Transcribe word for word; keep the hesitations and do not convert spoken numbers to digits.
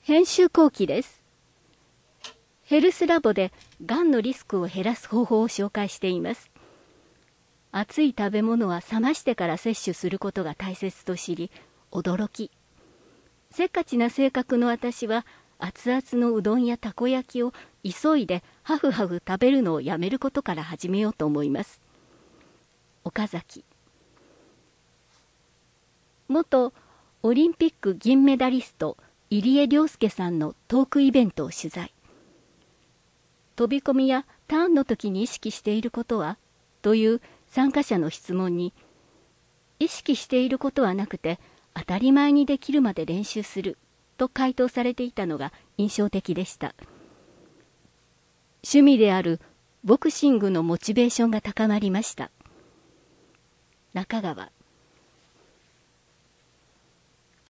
編集後期です。ヘルスラボでがんのリスクを減らす方法を紹介しています。熱い食べ物は冷ましてから摂取することが大切と知り、驚き。せっかちな性格の私は、熱々のうどんやたこ焼きを急いでハフハフ食べるのをやめることから始めようと思います。岡崎。元オリンピック銀メダリスト入江陵介さんのトークイベントを取材。飛び込みやターンの時に意識していることはという参加者の質問に、意識していることはなくて当たり前にできるまで練習すると回答されていたのが印象的でした。趣味であるボクシングのモチベーションが高まりました。中川。